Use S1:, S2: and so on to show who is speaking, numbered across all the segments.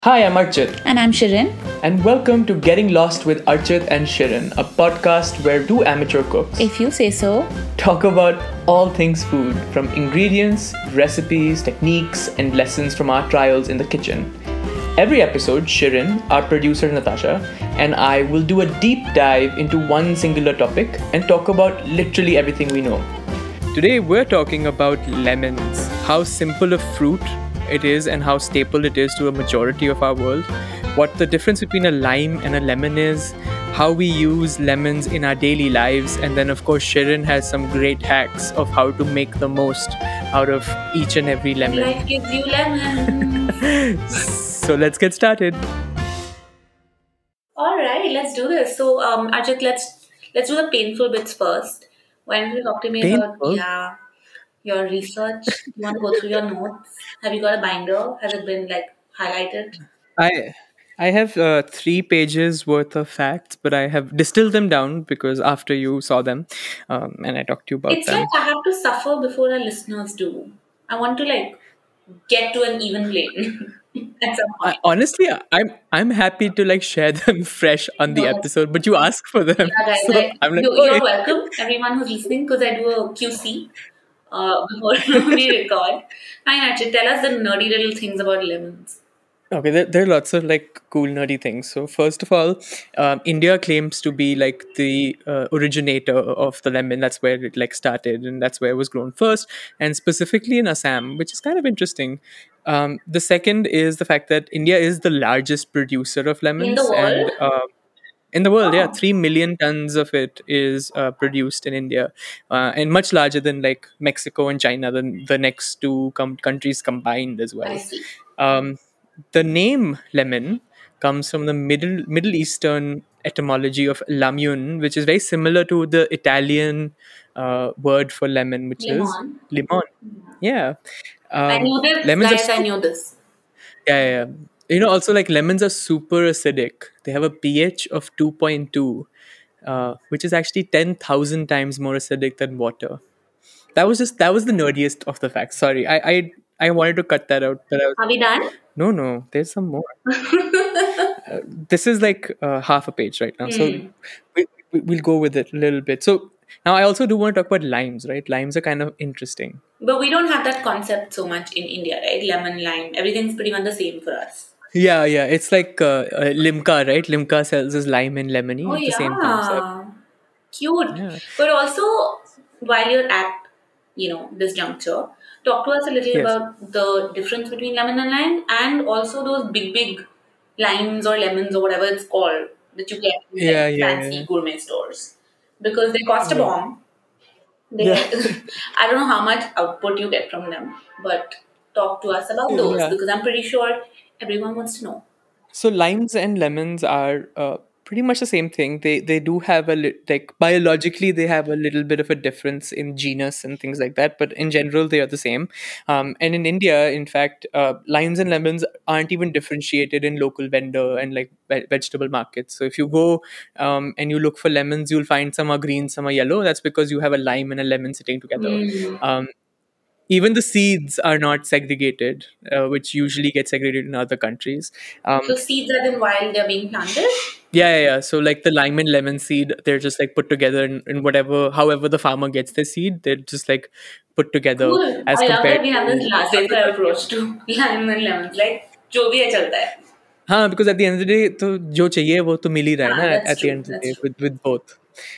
S1: Hi, I'm Archit,
S2: And I'm Shirin.
S1: and welcome to Getting Lost with Archit and Shirin, a podcast where two amateur cooks
S2: If you say so.
S1: talk about all things food, from ingredients, recipes, techniques, and lessons from our trials in the kitchen. Every episode, Shirin, our producer Natasha, and I will do a deep dive into one singular topic and talk about literally everything we know. Today, we're talking about lemons, how simple a fruit it is and how staple it is to a majority of our world, what the difference between a lime and a lemon is, how we use lemons in our daily lives, and then, of course, Shirin has some great hacks of how to make the most out of each and every lemon.
S2: Life gives you lemons.
S1: So, let's get started.
S2: All right, let's do this. So, Ajit, let's do the painful bits first. Why don't you talk to me about
S1: Painful.
S2: your research? You want to go through your notes? Have you got a binder? Has it been like highlighted?
S1: I I have 3 pages worth of facts, but I have distilled them down because after you saw them, and I talked to you about
S2: It's like
S1: them.
S2: I have to suffer before our listeners do. I want to like get to an even plane at some
S1: I,
S2: point.
S1: honestly, I'm happy to like share them fresh on the
S2: No, that's
S1: episode, but you ask for them,
S2: yeah, guys.
S1: so
S2: Like
S1: I'm like,
S2: you're
S1: okay.
S2: welcome, everyone who's listening, because I do a QC before we record. Fine, actually, tell us the nerdy little things about lemons.
S1: Okay, there are lots of like cool nerdy things. So first of all, India claims to be like the originator of the lemon. That's where it like started, and that's where it was grown first, and specifically in Assam, which is kind of interesting. The second is the fact that India is the largest producer of
S2: In the
S1: lemons,
S2: world?
S1: and in the world, yeah,
S2: Oh,
S1: 3 million tons of it is produced in India, and much larger than like Mexico and China, the next two countries combined as
S2: I
S1: well.
S2: see.
S1: Um, the name lemon comes from the Middle Eastern etymology of lamun, which is very similar to the Italian word for lemon, which is
S2: Lemon.
S1: limon. Yeah,
S2: I knew this,
S1: lemons are
S2: guys. I knew this.
S1: yeah. Also like lemons are super acidic. They have a pH of 2.2, which is actually 10,000 times more acidic than water. That was the nerdiest of the facts. Sorry, I wanted to cut that out, but I was
S2: Are we done?
S1: no, there's some more. This is like half a page right now, so
S2: Hmm.
S1: we'll go with it a little bit. So now I also do want to talk about limes, right? Limes are kind of interesting.
S2: But we don't have that concept so much in India, right? Lemon, lime. Everything's pretty much the same for us.
S1: Yeah. It's like Limca, right? Limca sells as lime and
S2: Oh,
S1: lemony. It's the same concept.
S2: yeah. Cute.
S1: Yeah.
S2: But also, while you're at, this juncture, talk to us a little
S1: Yes.
S2: about the difference between lemon and lime and also those big limes or lemons or whatever it's called that you get in like
S1: Yeah.
S2: fancy gourmet stores. Because they cost a
S1: Yeah.
S2: bomb.
S1: Yeah.
S2: They, I don't know how much output you get from them, but talk to us about those
S1: Yeah.
S2: because I'm pretty sure everyone wants to know.
S1: So limes and lemons are pretty much the same thing. They do have like biologically they have a little bit of a difference in genus and things like that, but in general they are the same. And in India, in fact, limes and lemons aren't even differentiated in local vendor and like vegetable markets. So if you go and you look for lemons, you'll find some are green, some are yellow. That's because you have a lime and a lemon sitting together.
S2: Hmm.
S1: Um, Even the seeds are not segregated, which usually get segregated in other countries.
S2: So seeds are then while they're being planted.
S1: Yeah. So like the lime and lemon seed, they're just like put together in whatever, however the farmer gets their seed, they're just like put together
S2: Cool.
S1: as
S2: I love
S1: compared
S2: that we have this
S1: to other
S2: laissez-faire
S1: countries.
S2: approach to lime and lemons. Like, जो भी है चलता है.
S1: हाँ, because at the end of the day, तो जो चाहिए वो तो मिल ही रहा है ना
S2: That's
S1: at the
S2: true.
S1: end of the
S2: That's
S1: day
S2: true.
S1: with both.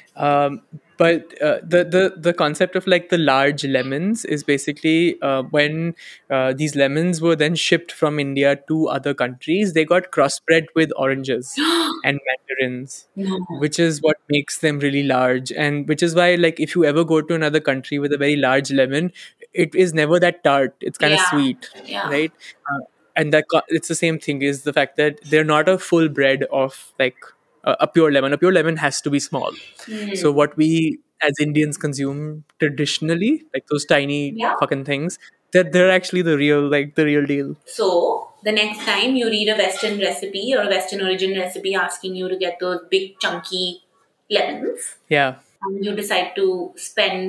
S1: But the concept of like the large lemons is basically when these lemons were then shipped from India to other countries, they got crossbred with oranges and mandarins,
S2: No.
S1: which is what makes them really large, and which is why like if you ever go to another country with a very large lemon, it is never that tart. It's kind of
S2: Yeah.
S1: sweet,
S2: Yeah.
S1: right? And it's the same thing is the fact that they're not a full bread of like a pure lemon. A pure lemon has to be small. So
S2: Hmm.
S1: what we as Indians consume traditionally, like those tiny
S2: Yeah.
S1: fucking things, that they're actually the real deal.
S2: So the next time you read a Western recipe or a Western origin recipe asking you to get those big chunky lemons,
S1: Yeah.
S2: and you decide to spend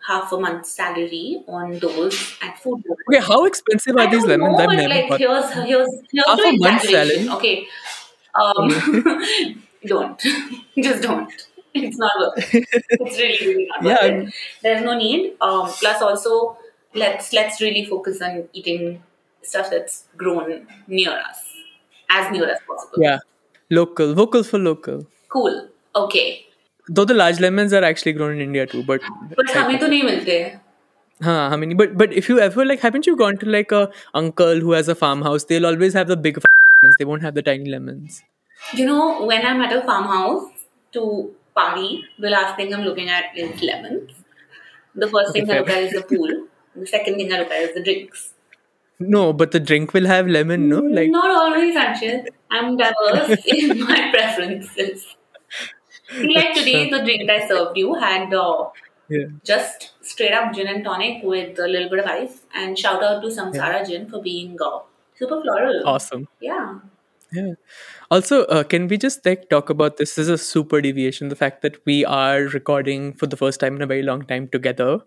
S2: half a month's salary on those at food.
S1: Okay, how expensive are
S2: I
S1: these
S2: don't
S1: lemons?
S2: know,
S1: I've
S2: but
S1: never
S2: like
S1: got
S2: here's
S1: half
S2: the
S1: a month's
S2: exaggeration.
S1: salary.
S2: Okay,
S1: Okay.
S2: don't just don't. It's not worth it. It's really really not
S1: Yeah,
S2: worth it. There's no need. Plus also let's really focus on eating stuff that's grown near us, as near as possible.
S1: yeah. Local, vocal for local.
S2: Cool. Okay.
S1: Though the large lemons are actually grown in India too, but
S2: But
S1: side
S2: हमें तो
S1: topic.
S2: नहीं मिलते.
S1: Huh, how many? But if you ever like, haven't you gone to like a uncle who has a farmhouse? They'll always have the big lemons. They won't have the tiny lemons.
S2: You know, when I'm at a farmhouse to party, the last thing I'm looking at is lemons. The first
S1: Okay,
S2: thing I
S1: fair.
S2: look at is the pool. The second thing I look at is the drinks.
S1: No, but the drink will have lemon. No, like
S2: Not always, actually. I'm diverse in my preferences. See, like today,
S1: Acha.
S2: the drink I served you had
S1: Yeah,
S2: just straight up gin and tonic with a little bit of ice. And shout out to
S1: yeah,
S2: Samsara Gin for being super floral.
S1: awesome.
S2: Yeah.
S1: Yeah. Also, can we just like talk about this? This is a super deviation. The fact that we are recording for the first time in a very long time together,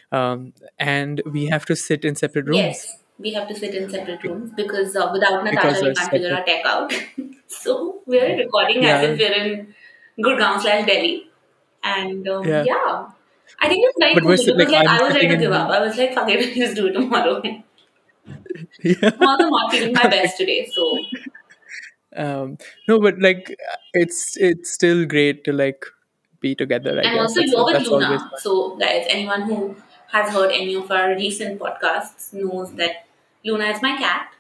S1: and we have to sit in separate rooms
S2: Yes, we have to sit in separate rooms because without
S1: because
S2: Natasha, we
S1: we're
S2: can't figure
S1: separate.
S2: our tech out. So we're recording as
S1: Yeah,
S2: if we're in Gurgaon slash Delhi. And
S1: yeah.
S2: yeah, I think it's very
S1: But
S2: cool
S1: we're
S2: because
S1: like
S2: like
S1: I'm
S2: I was ready
S1: sitting
S2: to give up.
S1: in.
S2: I was like, fuck it, let's do it tomorrow. I'm
S1: Yeah.
S2: also not feeling my best today. So,
S1: No, but like it's still great to like be together. I
S2: and
S1: guess
S2: also you're with
S1: that's always
S2: Luna.
S1: fun.
S2: So, guys, anyone who has heard any of our recent podcasts knows that Luna is my cat.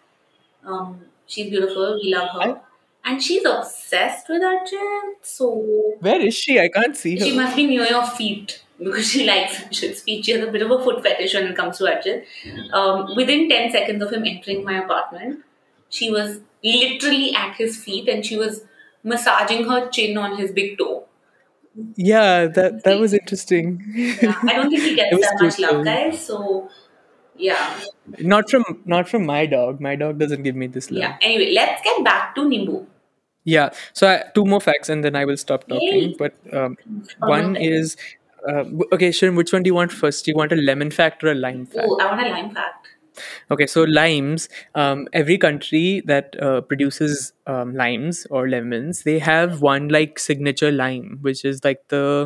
S2: She's beautiful. We love
S1: I,
S2: her. And she's obsessed with Arjun. So
S1: where is she? I can't see
S2: she
S1: her.
S2: must be near your feet because she likes Arjun's feet. She has a bit of a foot fetish when it comes to Arjun. Within 10 seconds of him entering my apartment, she was literally at his feet and she was massaging her chin on his big toe.
S1: Yeah, that
S2: See,
S1: was interesting.
S2: yeah, I don't think he
S1: It
S2: gets
S1: was
S2: that
S1: cute
S2: much love,
S1: though.
S2: guys. So, yeah.
S1: Not from my dog. My dog doesn't give me this
S2: Yeah.
S1: love.
S2: Anyway, let's get back to Nimbu.
S1: Yeah. So two more facts, and then I will stop talking.
S2: Yay!
S1: But
S2: Almost
S1: one
S2: there.
S1: is, okay, Sharon, which one do you want first? Do you want a lemon fact or a lime
S2: Oh, I
S1: fact?
S2: want a lime fact.
S1: Okay, so limes. Every country that produces limes or lemons, they have one like signature lime, which is like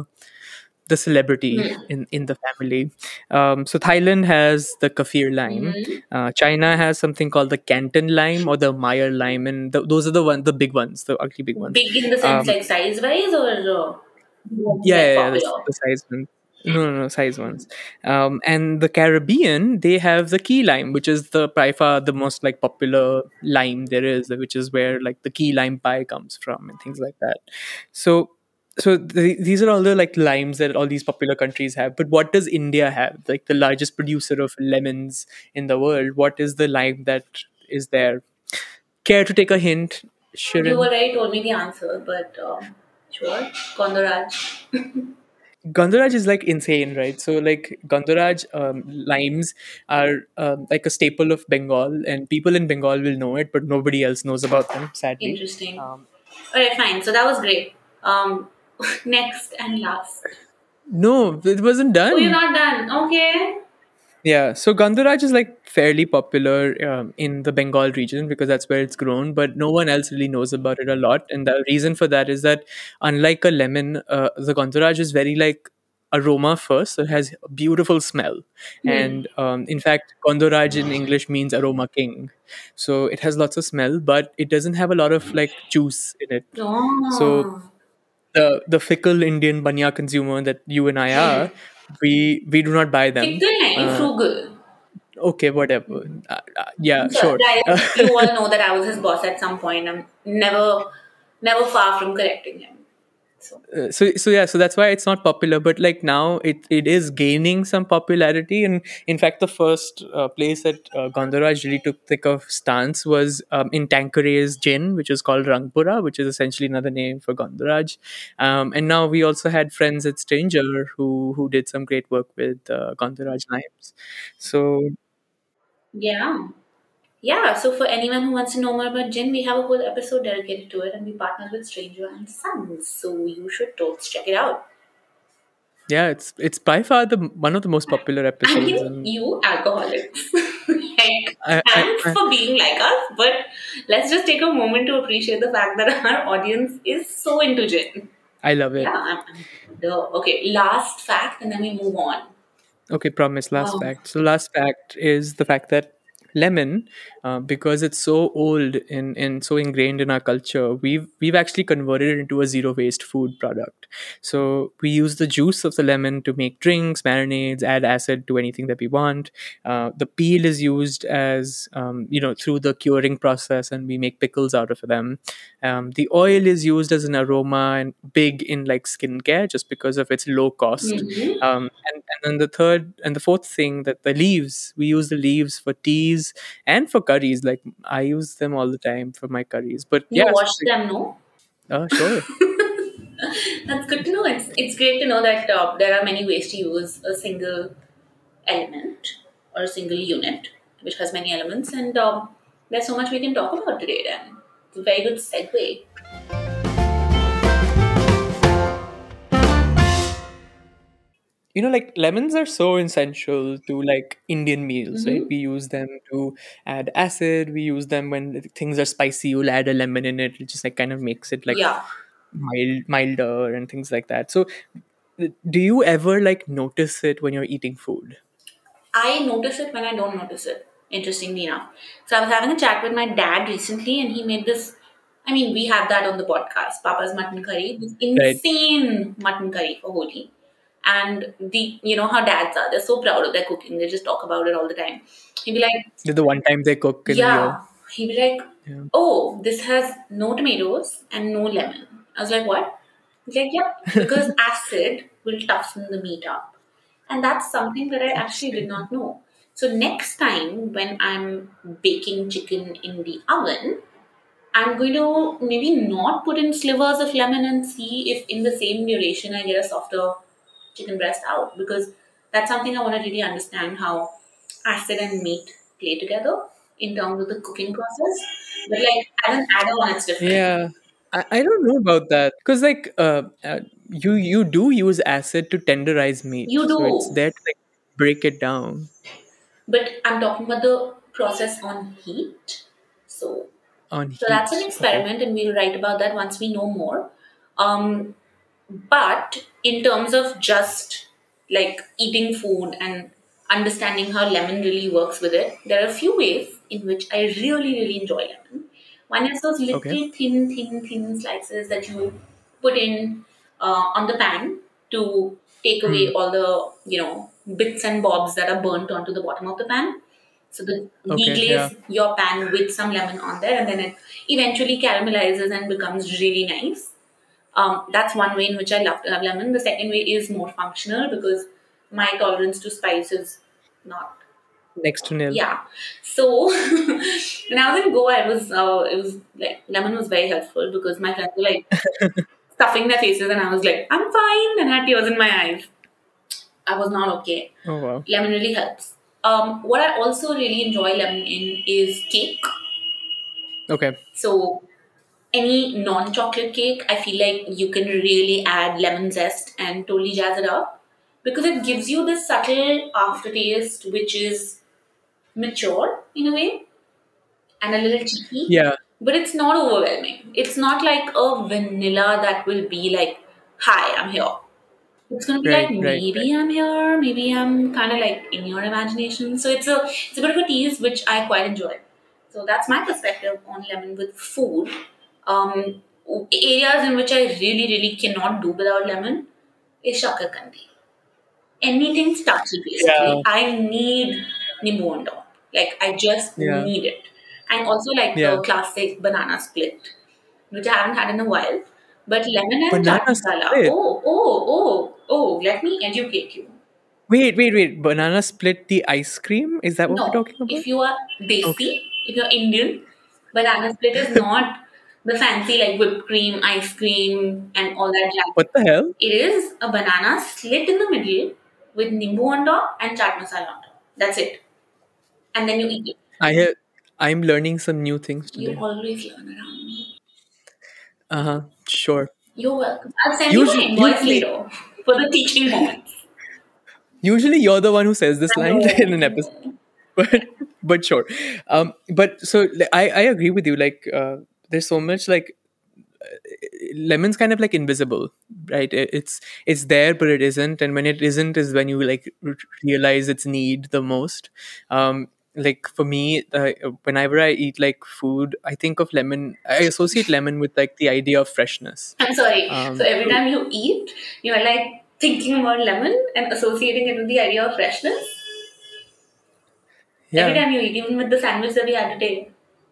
S1: the celebrity
S2: Hmm.
S1: in the family. So Thailand has the kaffir lime.
S2: Mm-hmm.
S1: China has something called the Canton lime or the Meyer lime, and those are the big ones, the ugly big ones.
S2: Big in the sense
S1: Um,
S2: like size wise or
S1: yeah,
S2: like
S1: yeah, yeah,
S2: popular?
S1: the size ones. No, no, no, size ones. And the Caribbean, they have the key lime, which is the by far the most like popular lime there is, which is where like the key lime pie comes from and things like that. So, these are all the like limes that all these popular countries have. But what does India have? Like the largest producer of lemons in the world. What is the lime that is there? Care to take a hint,
S2: You
S1: Shirin?
S2: already told me the answer, but sure. Kondaraj.
S1: Gandharaj is like insane, right? So like Gandharaj limes are like a staple of Bengal, and people in Bengal will know it, but nobody else knows about them, sadly.
S2: Interesting.
S1: Um,
S2: Alright, fine. So that was great. Next and last.
S1: no, it wasn't
S2: Oh, you're
S1: done.
S2: not done. Okay.
S1: Yeah, so Gandharaj is like fairly popular in the Bengal region because that's where it's grown, but no one else really knows about it a lot. And the reason for that is that unlike a lemon, the Gandharaj is very like aroma first, so it has a beautiful smell.
S2: Hmm.
S1: And in fact, Gandharaj in English means aroma king. So it has lots of smell, but it doesn't have a lot of like juice in it. So
S2: Oh.
S1: the fickle Indian banya consumer that you and I are, we do not buy them.
S2: Fickle nahi,
S1: Uh,
S2: frugal.
S1: Okay, whatever. Yeah,
S2: So,
S1: sure.
S2: guys, you all know that I was his boss at some point. I'm never far from correcting him. So,
S1: So yeah, so that's why it's not popular. But like now, it is gaining some popularity. And in fact, the first place that Gandharaj really took thick of stance was in Tanqueray's gin, which is called Rangpura, which is essentially another name for Gandharaj. And now we also had friends at Stranger who did some great work with Gandharaj limes. So
S2: yeah. Yeah, so for anyone who wants to know more about gin, we have a whole episode dedicated to it and we partner with Stranger and Sons. So you should totes check it out.
S1: Yeah, it's by far the one of the most popular
S2: I
S1: episodes,
S2: mean,
S1: and
S2: you alcoholics, like,
S1: I,
S2: thanks
S1: I
S2: for being like us, but let's just take a moment to appreciate the fact that our audience is so into gin.
S1: I love
S2: Yeah,
S1: it.
S2: okay, last fact, and then we move on.
S1: Okay, promise. Last
S2: Um,
S1: fact. So, last fact is the fact that lemon, because it's so old and so ingrained in our culture, we've actually converted it into a zero waste food product. So we use the juice of the lemon to make drinks, marinades, add acid to anything that we want. The peel is used as through the curing process, and we make pickles out of them. The oil is used as an aroma and big in like skincare just because of its low cost.
S2: mhm.
S1: And then the third and the fourth thing, that the leaves, we use the leaves for teas and for curries. Like I use them all the time for my curries. But
S2: You
S1: yes,
S2: watch them, no?
S1: sure.
S2: That's good to know. It's great to know that there are many ways to use a single element or a single unit, which has many elements, and there's so much we can talk about today. Then it's a very good segue.
S1: Like lemons are so essential to like Indian meals, right?
S2: Mm-hmm.
S1: We use them to add acid. We use them when things are spicy. You'll add a lemon in it. It just like kind of makes it like
S2: Yeah,
S1: milder and things like that. So, do you ever like notice it when you're eating food?
S2: I notice it when I don't notice it. Interestingly enough, so I was having a chat with my dad recently, and he made this. I mean, we had that on the podcast, Papa's mutton curry, this
S1: Right.
S2: insane mutton curry for Holi. And you know how dads are, they're so proud of their cooking, they just talk about it all the time. He'd be like,
S1: The one time they cook in a year.
S2: yeah, he'd be like,
S1: Yeah.
S2: oh, this has no tomatoes and no lemon. I was like, what? He's like, yeah, because acid will toughen the meat up. And that's something that I actually did
S1: Interesting.
S2: not know. So next time when I'm baking chicken in the oven, I'm going to maybe not put in slivers of lemon and see if in the same duration I get a softer chicken breast out, because that's something I want to really understand how acid and meat play together in terms of the cooking process. But like as an add-on, it's different.
S1: Yeah, I don't know about that because like you do use acid to tenderize meat,
S2: You
S1: so it's
S2: do,
S1: there to like break it down
S2: but I'm talking about the process on heat. So
S1: on
S2: So that's an
S1: heat. Okay.
S2: experiment, and we'll write about that once we know more. Um, but in terms of just like eating food and understanding how lemon really works with it, there are a few ways in which I really, really enjoy lemon. One is those
S1: Okay.
S2: little thin slices that you put in on the pan to take
S1: Hmm.
S2: away all the bits and bobs that are burnt onto the bottom of the pan. So the
S1: Okay. Yeah.
S2: deglaze your pan with some lemon on there, and then it eventually caramelizes and becomes really nice. That's one way in which I love to have lemon. The second way is more functional because my tolerance to spice is not.
S1: Next to nil.
S2: Yeah. So when I was in Goa, it was like lemon was very helpful because my friends were like stuffing their faces, and I was like, I'm fine, and had tears in my eyes. I was not okay.
S1: Oh wow.
S2: Lemon really helps. What I also really enjoy lemon in is cake.
S1: Okay.
S2: So any non-chocolate cake, I feel like you can really add lemon zest and totally jazz it up because it gives you this subtle aftertaste which is mature in a way and a little cheeky,
S1: Yeah.
S2: but it's not overwhelming. It's not like a vanilla that will be like, "Hi, I'm here." It's gonna be like
S1: Right. Right. Right.
S2: maybe I'm here, maybe I'm kind of like in your imagination. So it's a bit of a tease which I quite enjoy. So that's my perspective on lemon with food. Um, Areas in which I really cannot do without lemon is shakar anything starchy
S1: Yeah.
S2: basically. I need nimbu on top. Like I just
S1: Yeah.
S2: need it. And also like the
S1: Yeah.
S2: classic banana split, which I haven't had in a while. But lemon and chaat
S1: Banana
S2: masala.
S1: split.
S2: Oh, let me educate you.
S1: Wait. Wait. Wait. Banana split the ice cream. Is that what we're
S2: No,
S1: talking about?
S2: if you are
S1: Okay.
S2: desi, if you're Indian, banana split is not the fancy like whipped cream, ice cream, and all that jazz.
S1: What the hell?
S2: It is a banana slit in the middle with nimbu on top and chaat masala on top. That's it. And then you eat it.
S1: I have. I'm learning some new things
S2: You
S1: today.
S2: always learn around me.
S1: Uh huh. Sure.
S2: You're welcome. I'll send you my
S1: Usually,
S2: invoice
S1: usually
S2: later for the teaching moments.
S1: Usually, you're the one who says this
S2: I
S1: line
S2: know.
S1: in an episode, but sure. But so I agree with you. Like, there's so much like lemon's kind of like invisible, right? It's there, but it isn't, and when it isn't is when you like realize its need the most. Like for me, whenever I eat like food, I think of lemon. I associate lemon with like the idea of freshness.
S2: I'm sorry. So every
S1: So
S2: time you eat, you're like thinking about lemon and associating it with the idea of freshness. Every
S1: yeah,
S2: time you eat, even with the sandwich that we had today.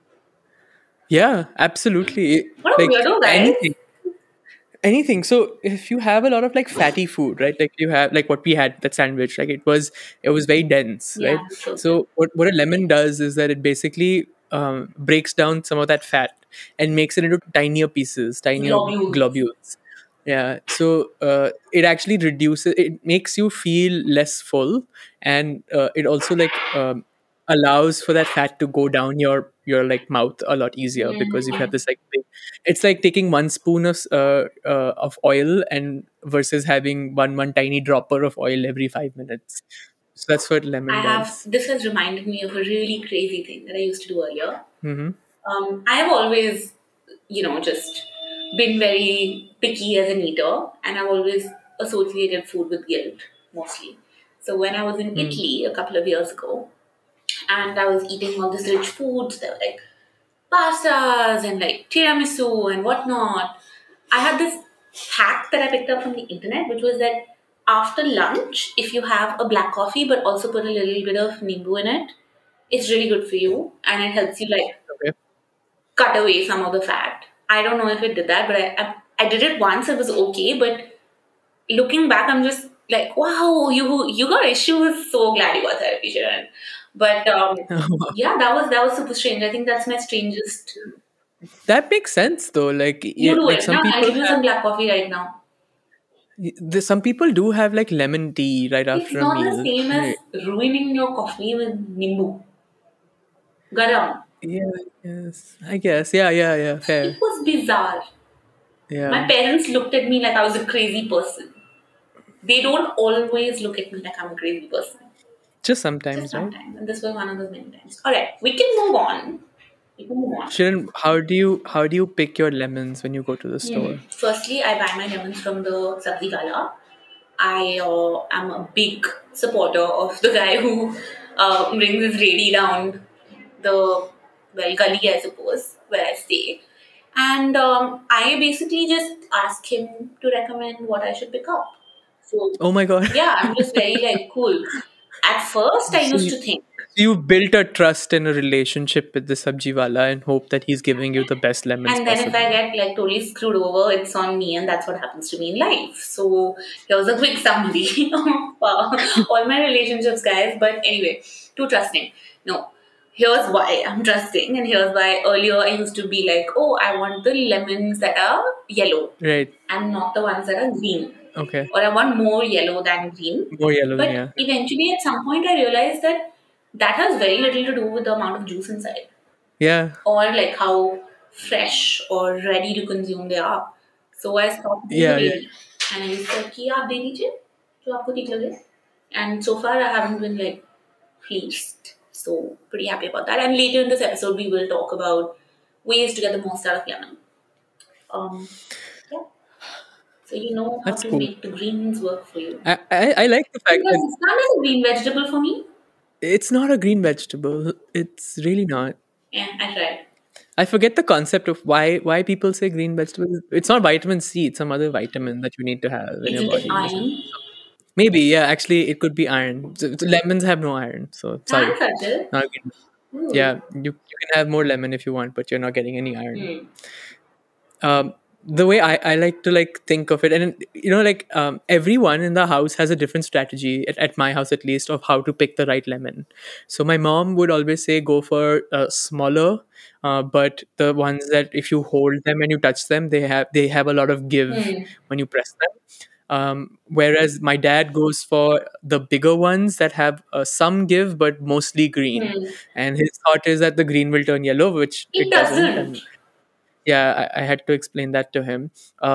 S1: yeah, absolutely.
S2: What a
S1: Like
S2: weirdo, guys.
S1: anything. So if you have a lot of like fatty food, right, like you have like what we had, that sandwich, like it was very dense, right?
S2: Yeah, so good.
S1: So what a lemon does is that it basically breaks down some of that fat and makes it into tinier pieces, tinier
S2: Globules.
S1: globules. Yeah, so it actually reduces, it makes you feel less full, and it also like allows for that fat to go down your like mouth a lot easier, because if you have
S2: Mm.
S1: this like big, it's like taking one spoon of oil and versus having one tiny dropper of oil every 5 minutes. So that's what lemon does.
S2: This has reminded me of a really crazy thing that I used to do earlier.
S1: Mm-hmm.
S2: I have always, just been very picky as an eater, and I've always associated food with guilt mostly. So when I was in
S1: Mm.
S2: Italy a couple of years ago, and I was eating all these rich foods, there were like pastas and like tiramisu and whatnot. I had this hack that I picked up from the internet, which was that after lunch, if you have a black coffee but also put a little bit of nimbu in it, it's really good for you and it helps you like
S1: Okay.
S2: cut away some of the fat. I don't know if it did that, but I did it once. It was okay, but looking back, I'm just like, wow, you got issues. So glad you got therapy, Sharon. But yeah, that was super strange. I think that's my strangest.
S1: That makes sense though. Like
S2: You do
S1: like
S2: it.
S1: some
S2: Now I'll
S1: people
S2: give you
S1: have,
S2: some black coffee right now.
S1: some people do have like lemon tea right
S2: It's
S1: after a
S2: not the
S1: meal.
S2: same as ruining your coffee with nimbu. Garam.
S1: Yeah, yes, I guess. Yeah,
S2: It
S1: fair.
S2: was bizarre. My
S1: Yeah,
S2: parents looked at me like I was a crazy person. They don't always look at me like I'm a crazy person.
S1: just
S2: Just
S1: sometimes, right?
S2: sometimes. And this was one of those many times. Alright, we can move on. We can move on.
S1: Sharon, how do you pick your lemons when you go to the store?
S2: Firstly, I buy my lemons from the Sabzi Gala. I am a big supporter of the guy who brings his lady down the gully, I suppose, where I stay. And I basically just ask him to recommend what I should pick up. So
S1: Oh my god.
S2: yeah, I'm just very like cool. At first, I
S1: So
S2: used to think,
S1: you've built a trust and a relationship with the sabjiwala and hope that he's giving you the best lemons
S2: and then if I
S1: possible.
S2: get like totally screwed over, it's on me, and that's what happens to me in life. So here's a quick summary of all my relationships, guys. But anyway, too trusting. No, here's why I'm trusting, and here's why earlier I used to be like, oh, I want the lemons that are yellow
S1: Right.
S2: and not the ones that are green,
S1: Okay.
S2: or I want more yellow than green.
S1: More yellow than,
S2: But
S1: yeah.
S2: eventually, at some point, I realized that that has very little to do with the amount of juice inside
S1: Yeah.
S2: or like how fresh or ready to consume they are. So I stopped being a
S1: Yeah, yeah.
S2: baby and I said कि आप दे दीजिए जो आपको ठीक लगे. And so far I haven't been like pleased. So pretty happy about that. And later in this episode we will talk about ways to get the most out of lemon. Yeah. So you know how
S1: That's
S2: to
S1: cool.
S2: make the greens work for you.
S1: I like the fact
S2: Because
S1: that
S2: it's not as a green vegetable for me.
S1: it's not a green vegetable. It's really not.
S2: Yeah, I tried.
S1: I forget the concept of why people say green vegetables. It's not vitamin C. It's some other vitamin that you need to have in your
S2: Isn't it
S1: body.
S2: iron?
S1: Maybe, yeah. Actually, it could be iron. Lemons have no iron, so sorry.
S2: Thanks, Ajay.
S1: Not green.
S2: Ooh.
S1: Yeah, you can have more lemon if you want, but you're not getting any iron.
S2: Hmm.
S1: The way I like to like think of it, and like everyone in the house has a different strategy, at my house at least, of how to pick the right lemon. So my mom would always say go for smaller, but the ones that if you hold them and you touch them, they have a lot of give
S2: Hmm.
S1: when you press them. Whereas my dad goes for the bigger ones that have some give but mostly green,
S2: Hmm.
S1: and his thought is that the green will turn yellow, which
S2: It
S1: it doesn't.
S2: doesn't.
S1: And yeah, I had to explain that to him.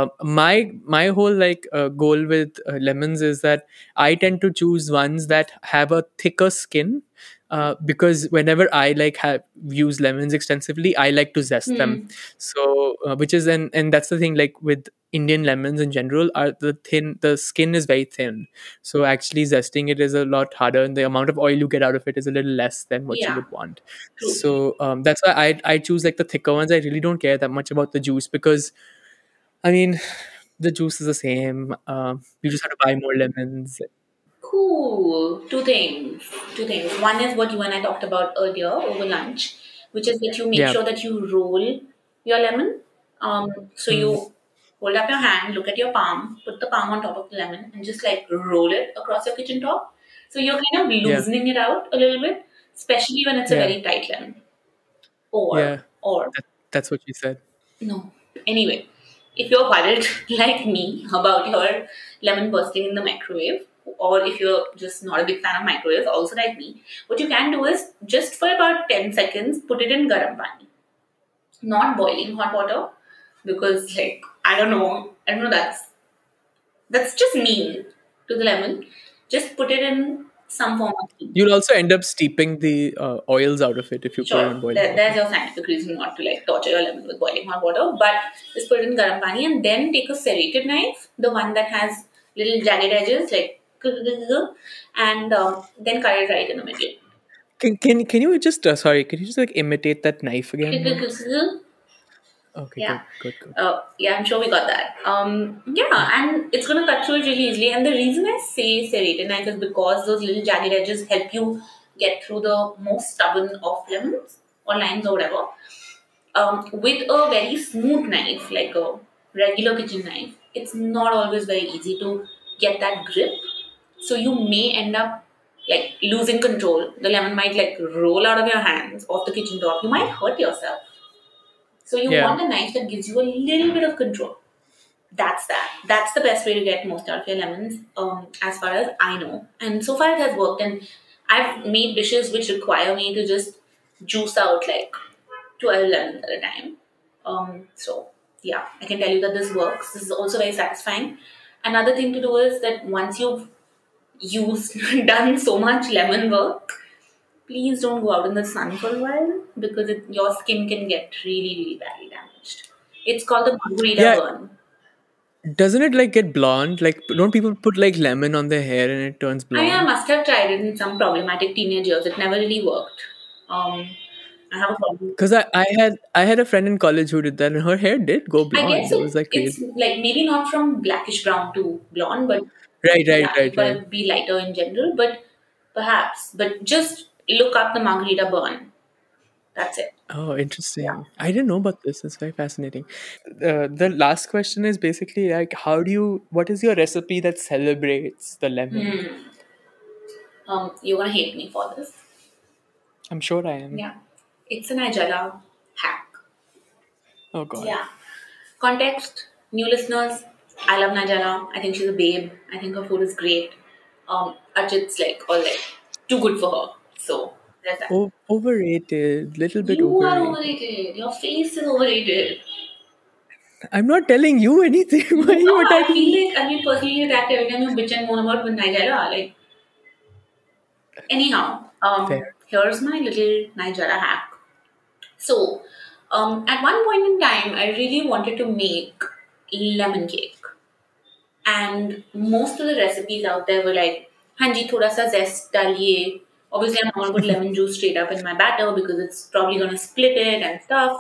S1: My whole goal with lemons is that I tend to choose ones that have a thicker skin, because whenever I have used lemons extensively, I like to zest them.
S2: Hmm.
S1: So which is and that's the thing, like with Indian lemons in general, are the skin is very thin, so actually zesting it is a lot harder, and the amount of oil you get out of it is a little less than what you
S2: Yeah,
S1: would want.
S2: true.
S1: So that's why I choose like the thicker ones. I really don't care that much about the juice, because I mean the juice is the same. You just have to buy more lemons.
S2: Cool. Two things. Two things. One is what you and I talked about earlier over lunch, which is that you make
S1: Yeah.
S2: sure that you roll your lemon. So
S1: Hmm.
S2: you hold up your hand, look at your palm, put the palm on top of the lemon, and just like roll it across your kitchen top. So you're kind of
S1: Yeah.
S2: loosening it out a little bit, especially when it's a
S1: Yeah.
S2: very tight lemon. Or,
S1: Yeah.
S2: or
S1: That's what she said.
S2: no. Anyway, if you're worried like me about your lemon bursting in the microwave, or if you're just not a big fan of microwaves, also like me, what you can do is just for about 10 seconds, put it in garam pani, not boiling hot water, because I don't know that's just mean to the lemon. Just put it in some form of heat.
S1: You'll also end up steeping the oils out of it if you put it
S2: Sure,
S1: in boiling
S2: there's
S1: water.
S2: your scientific reason not to like torture your lemon with boiling hot water, but just put it in garam pani and then take a serrated knife, the one that has little jagged edges, like and then cut it right in the middle.
S1: Can you just sorry? Can you just imitate that knife again once? Okay.
S2: Yeah.
S1: Good. Good. Good.
S2: Yeah, I'm sure we got that. Yeah, and it's gonna cut through it really easily. And the reason I say serrated knife is because those little jagged edges help you get through the most stubborn of lemons or limes or whatever. With a very smooth knife, like a regular kitchen knife, it's not always very easy to get that grip. So you may end up like losing control. The lemon might like roll out of your hands off the kitchen top. You might hurt yourself. So you
S1: Yeah.
S2: want a knife that gives you a little bit of control. That's that. That's the best way to get most out of your lemons, as far as I know. And so far it has worked. And I've made dishes which require me to just juice out like 12 lemons at a time. So yeah, I can tell you that this works. This is also very satisfying. Another thing to do is that once you've used done so much lemon work, please don't go out in the sun for a while because your skin can get really, really badly damaged. It's called the margarita
S1: Yeah.
S2: burn.
S1: Doesn't it like get blonde? Like, don't people put like lemon on their hair and it turns
S2: I
S1: blonde?
S2: must have tried it in some problematic teenage years. It never really worked. Um, I have a problem.
S1: Because I had a friend in college who did that, and her hair did go
S2: I guess
S1: blonde. It was like
S2: it's
S1: crazy.
S2: like maybe not from blackish brown to blonde, but
S1: Right. Right.
S2: yeah, you've
S1: Right.
S2: got
S1: Right.
S2: to be lighter in general. But perhaps, but just look up the margarita burn. That's it.
S1: Oh,
S2: Yeah.
S1: interesting. I didn't know about this. It's very fascinating. The last question is basically like, what is your recipe that celebrates the lemon?
S2: Hmm. You're gonna hate me for this.
S1: I'm sure I am.
S2: Yeah. It's an Nigella hack.
S1: Oh God.
S2: Yeah. Context, new listeners, I love Nigella. I think she's a babe. I think her food is great. Arjit's like all like too good for her. So there's that.
S1: Overrated. Little bit
S2: You are
S1: overrated.
S2: overrated. Your face is overrated.
S1: I'm not telling you anything. Why are
S2: You
S1: you
S2: are. I
S1: attacking
S2: feel
S1: me?
S2: like I'm being personally attacked every time you bitch and moan about with Nigella. Like anyhow,
S1: Fair.
S2: here's my little Nigella hack. So, at one point in time, I really wanted to make lemon cake. And most of the recipes out there were like, Hanji, thoda sa zest daliye. Obviously, I'm not going to put lemon juice straight up in my batter because it's probably going to split it and stuff.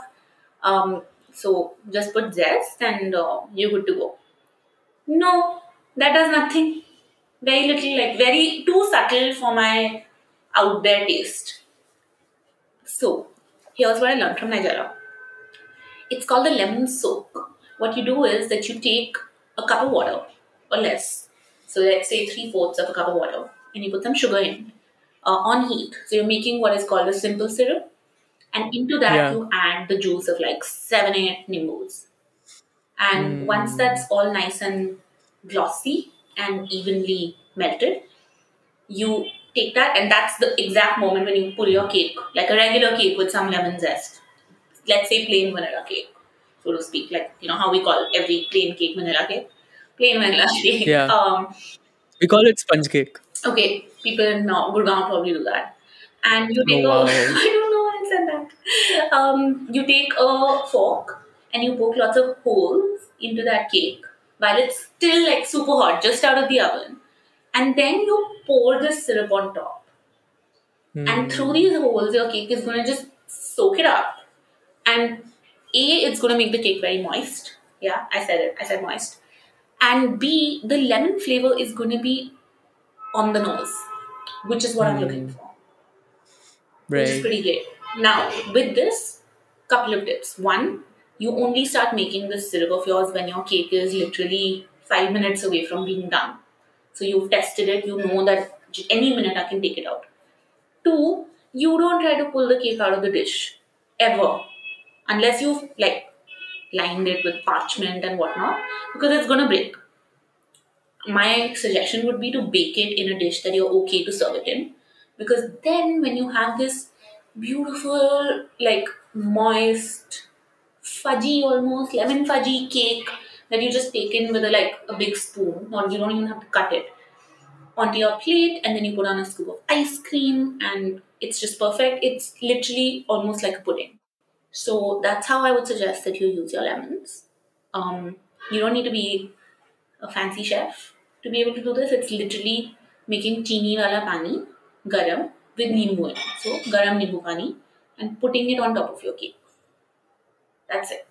S2: So, just put zest and you're good to go. No, that does nothing. Very little, like very too subtle for my out there taste. So, here's what I learned from Nigeria. It's called the lemon soak. What you do is that you take a cup of water or less. So let's say three-fourths of a cup of water, and you put some sugar in on heat. So you're making what is called a simple syrup, and into that
S1: Yeah.
S2: you add the juice of like 7, 8 nimbus. And once
S1: Mm.
S2: that's all nice and glossy and evenly melted, you take that, and that's the exact moment when you pull your cake, like a regular cake with some lemon zest. Let's say plain vanilla cake. so to speak. Like, how we call every plain cake vanilla cake. Plain vanilla cake.
S1: Yeah. We call it sponge cake.
S2: Okay, people in Gurgaon probably do that. And you
S1: Oh,
S2: take a,
S1: wow.
S2: I don't know why I said that. You take a fork and you poke lots of holes into that cake while it's still like super hot, just out of the oven. And then you pour the syrup on top. And through these holes, your cake is going to just soak it up. And A, it's going to make the cake very moist. Yeah, I said it. I said moist. And B, the lemon flavor is going to be on the nose, which is what I'm looking for, which is
S1: Right.
S2: pretty great. Now, with this, couple of tips. One, you only start making this syrup of yours when your cake is literally 5 minutes away from being done. So you've tested it, you know that any minute I can take it out. Two, you don't try to pull the cake out of the dish ever, unless you've like lined it with parchment and whatnot, because it's gonna break. My suggestion would be to bake it in a dish that you're okay to serve it in, because then when you have this beautiful, like moist, fudgy, almost lemon fudgy cake that you just take in with a big spoon, or you don't even have to cut it, onto your plate, and then you put on a scoop of ice cream, and it's just perfect. It's literally almost like a pudding. So that's how I would suggest that you use your lemons. You don't need to be a fancy chef to be able to do this. It's literally making chini wala pani garam with nimbu in it. So garam nimbu pani and putting it on top of your cake. That's it.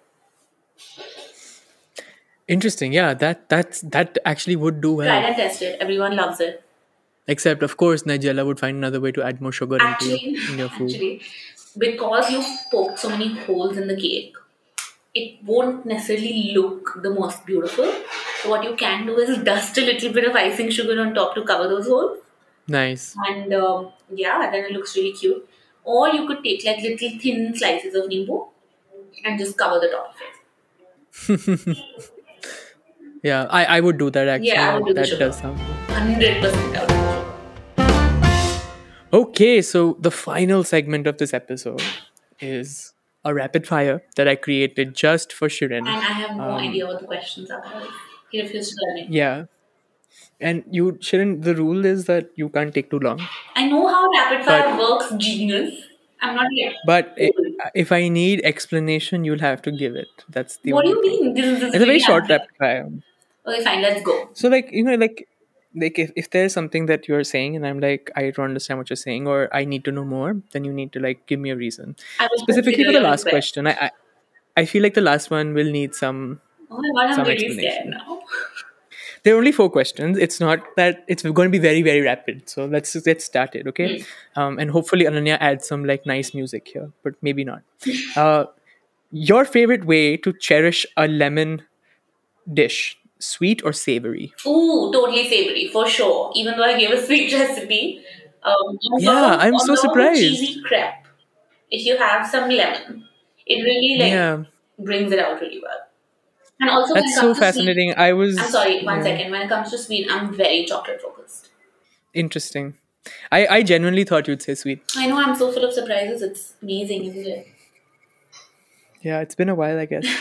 S1: Interesting. Yeah, that actually would do
S2: Try
S1: well.
S2: and test it. Everyone loves it.
S1: Except, of course, Nigella would find another way to add more sugar
S2: Actually,
S1: in your food.
S2: actually, because you poked so many holes in the cake, it won't necessarily look the most beautiful. So what you can do is dust a little bit of icing sugar on top to cover those holes,
S1: Nice.
S2: and yeah, then it looks really cute. Or you could take like little thin slices of nimbu and just cover the top of it.
S1: Yeah, I would do that actually.
S2: Yeah, I would do the
S1: That
S2: sugar.
S1: does sound good.
S2: 100% I would do the sugar.
S1: Okay, so the final segment of this episode is a rapid fire that I created just for Shirin.
S2: And I have no idea what the questions are. Guys. He refused to tell me.
S1: Yeah. And Shirin, the rule is that you can't take too long.
S2: I know how rapid fire
S1: But
S2: works, genius. I'm not like,
S1: but
S2: old.
S1: if I need explanation, you'll have to give it. That's the
S2: What do
S1: only
S2: you
S1: thing.
S2: mean? This is
S1: It's a very
S2: really
S1: short
S2: unfair.
S1: rapid fire.
S2: Okay, fine, let's go.
S1: So like if there's something that you're saying and I'm like, I don't understand what you're saying or I need to know more, then you need to like give me a reason.
S2: I will
S1: Specifically
S2: consider
S1: for the
S2: your
S1: last
S2: request.
S1: question, I feel like the last one will need some
S2: Oh my god, I'm
S1: some
S2: really scared
S1: explanation.
S2: now.
S1: There are only 4 questions. It's not that it's going to be very, very rapid. So let's just get started, okay? And hopefully Ananya adds some like nice music here, but maybe not. Your favorite way to cherish a lemon dish, sweet or savory?
S2: Ooh, totally savory, for sure. Even though I gave a sweet recipe.
S1: Yeah, I'm
S2: On
S1: so
S2: top of a
S1: surprised.
S2: cheesy crepe, if you have some lemon, it really
S1: Yeah,
S2: brings it out really well. And also when
S1: that's
S2: it
S1: so
S2: comes to sweet,
S1: fascinating.
S2: I'm sorry, one
S1: Yeah,
S2: second. When it comes to sweet, I'm very chocolate focused.
S1: interesting. I genuinely thought you'd say sweet.
S2: I know I'm so full of surprises. It's amazing, isn't it?
S1: Yeah, it's been a while, I guess.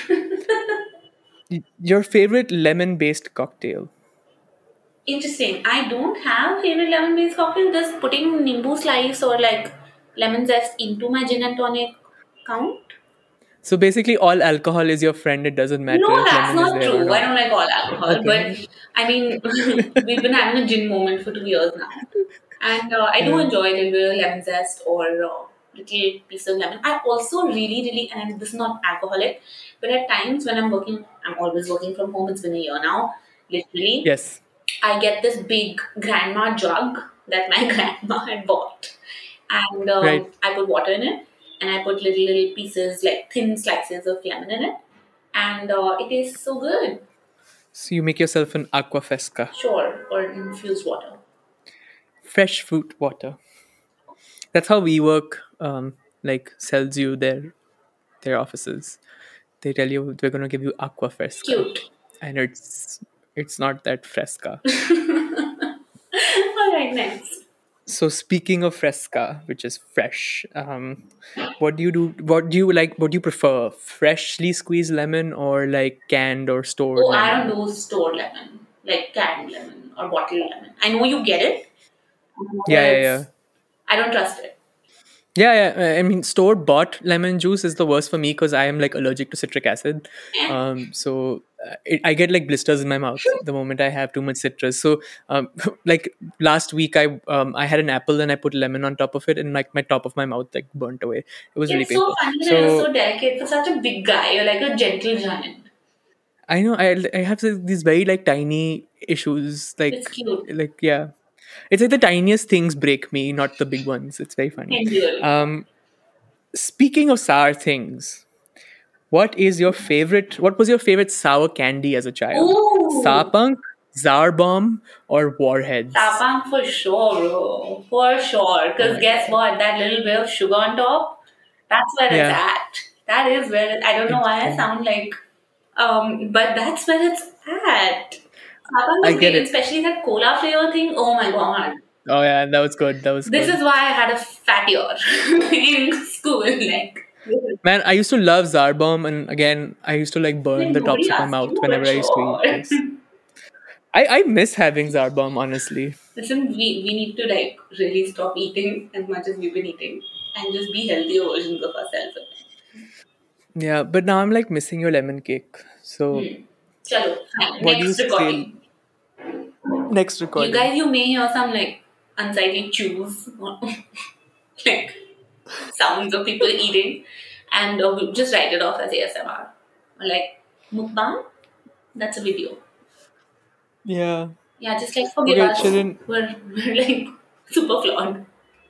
S1: Your favorite lemon-based cocktail?
S2: Interesting. I don't have favorite lemon-based cocktail. Does putting nimbu slice or like lemon zest into my gin and tonic count?
S1: So basically, all alcohol is your friend. It doesn't matter
S2: No,
S1: if
S2: that's
S1: lemon is
S2: not
S1: there or
S2: true. I
S1: not.
S2: don't like all alcohol,
S1: Okay.
S2: but I mean, we've been having a gin moment for 2 years now, and I do
S1: Yeah.
S2: enjoy a little bit of lemon zest or little piece of lemon. I also really, really, and this is not alcoholic, but at times when I'm working, I'm always working from home. It's been a year now, literally.
S1: Yes.
S2: I get this big grandma jug that my grandma had bought, and
S1: Right.
S2: I put water in it, and I put little pieces, like thin slices of lemon in it, and it tastes so good.
S1: So you make yourself an aqua fresca,
S2: Sure, or infused water.
S1: fresh fruit water. That's how we work. Like sells you their offices. They tell you we're gonna give you aqua fresca,
S2: Cute.
S1: and it's not that fresca.
S2: All right, next.
S1: So speaking of fresca, which is fresh, What do you do? What do you like? What do you prefer? Freshly squeezed lemon or like canned or stored
S2: Oh, I don't
S1: lemon?
S2: do stored lemon, like canned lemon or bottled lemon. I know you get it.
S1: Yeah, yeah, yeah.
S2: I don't trust it.
S1: Yeah, yeah. I mean, store bought lemon juice is the worst for me because I am like allergic to citric acid. I get like blisters in my mouth the moment I have too much citrus. So, like last week, I had an apple and I put lemon on top of it, and like my top of my mouth like burnt away. It was really
S2: It's so
S1: painful.
S2: funny that you're so
S1: So
S2: delicate for such a big guy. You're like a gentle giant.
S1: I know I have these very like tiny issues.
S2: It's cute.
S1: Yeah, it's like the tiniest things break me, not the big ones. It's very funny.
S2: Enjoy.
S1: Speaking of sour things, what is your favorite? What was your favorite sour candy as a child?
S2: Ooh,
S1: Sapunk, Zarbomb, or Warheads?
S2: Tapang for sure, bro. For sure.
S1: Oh
S2: Because
S1: my
S2: guess
S1: god!
S2: what? That little bit of sugar on top, that's where it's
S1: Yeah,
S2: at. That is where I don't know why I
S1: exactly.
S2: sound like, but that's where it's at. Tapang
S1: I
S2: was
S1: get
S2: great,
S1: it.
S2: especially that cola flavor thing. Oh my god.
S1: Oh yeah, that was good. That was
S2: This
S1: good.
S2: is why I had a fat ear in school. Like,
S1: Man, I used to love Zarbomb, and again, I used to like burn the
S2: nobody
S1: tops of my
S2: asked
S1: mouth
S2: you,
S1: whenever
S2: but
S1: I used to
S2: sure.
S1: eat this. I miss having Zarbomb, honestly.
S2: Listen, we need to like really stop eating as much as we've been eating and just be healthier versions of ourselves.
S1: Yeah, but now I'm like missing your lemon cake. So,
S2: Chalo, fine.
S1: what do you
S2: Next
S1: say?
S2: recording.
S1: Next
S2: You
S1: recording.
S2: guys, you may hear some like unsightly chews or like sounds of people eating, and we'll just write it off as ASMR. Or like mukbang, that's a video.
S1: Yeah.
S2: Yeah, just like forgive
S1: Okay,
S2: us.
S1: Sharon.
S2: We're like super flawed.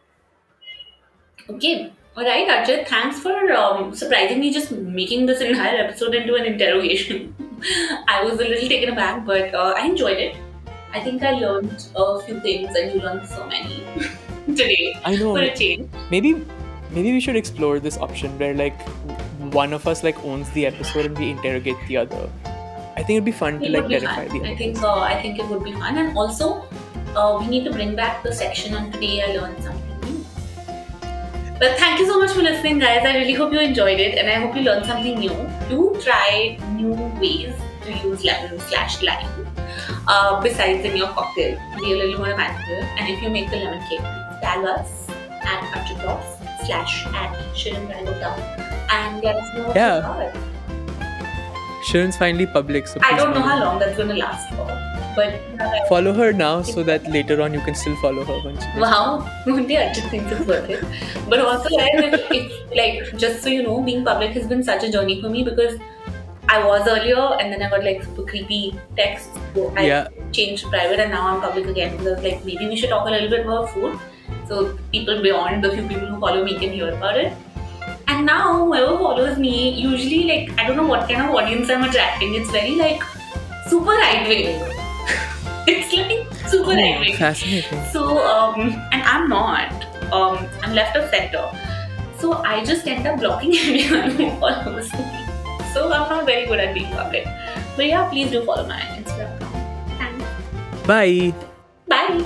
S2: Okay. Alright, Arjit, thanks for surprisingly just making this entire episode into an interrogation. I was a little taken aback, but I enjoyed it. I think I learned a few things and you learned so many today
S1: I
S2: for
S1: know.
S2: a change.
S1: Maybe, maybe we should explore this option where like one of us like owns the episode and we interrogate the other. I think it'd be fun to
S2: It would
S1: like
S2: be
S1: terrify
S2: fun.
S1: the other
S2: I think
S1: person.
S2: I think it would be fun, and also we need to bring back the section on today I learned something new. But thank you so much for listening, guys. I really hope you enjoyed it, and I hope you learned something new. Do try new ways to use lemon/lime. Besides in your cocktail, be a little more imaginative. And if you make the lemon cake, tag us at @architloss/@shirin and let us know what you
S1: Yeah,
S2: thought.
S1: Sharon's finally public, so
S2: I
S1: please
S2: don't know
S1: follow
S2: how
S1: her.
S2: long that's going to last for, but
S1: Follow her now so that later on you can still follow her when she gets
S2: wow, only Archit thinks it's worth it. But also, guys, if like just so you know, being public has been such a journey for me because I was earlier and then I got like super creepy texts. So I
S1: Yeah.
S2: changed to private and now I'm public again because I was like, maybe we should talk a little bit about food so people beyond the few people who follow me can hear about it. And now whoever follows me, usually like I don't know what kind of audience I'm attracting. It's very like super right wing. It's like super right
S1: Oh,
S2: wing.
S1: fascinating.
S2: So and I'm not. I'm left of center. So I just end up blocking everyone who follows me. So I'm not very good at being public. But yeah, please do follow my Instagram account. Thanks.
S1: Bye.
S2: Bye.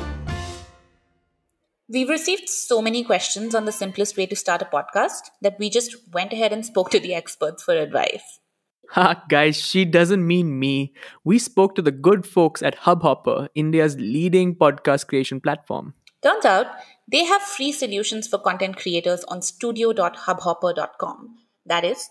S3: We've received so many questions on the simplest way to start a podcast that we just went ahead and spoke to the experts for advice.
S1: Ha, guys, she doesn't mean me. We spoke to the good folks at Hubhopper, India's leading podcast creation platform.
S3: Turns out they have free solutions for content creators on studio.hubhopper.com. That is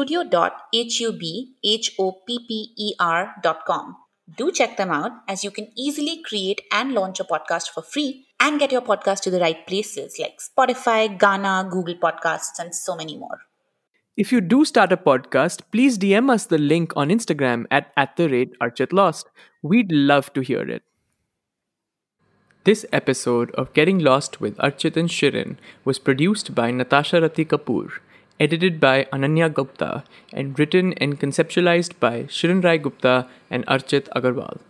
S3: studio.hubhopper.com. Do check them out as you can easily create and launch a podcast for free and get your podcast to the right places like Spotify, Ghana, Google Podcasts, and so many more.
S1: If you do start a podcast, please DM us the link on Instagram at the rate @ArchitLost. We'd love to hear it. This episode of Getting Lost with Archit and Shirin was produced by Natasha Rati Kapoor, edited by Ananya Gupta, and written and conceptualized by Shirin Rai Gupta and Archit Agarwal.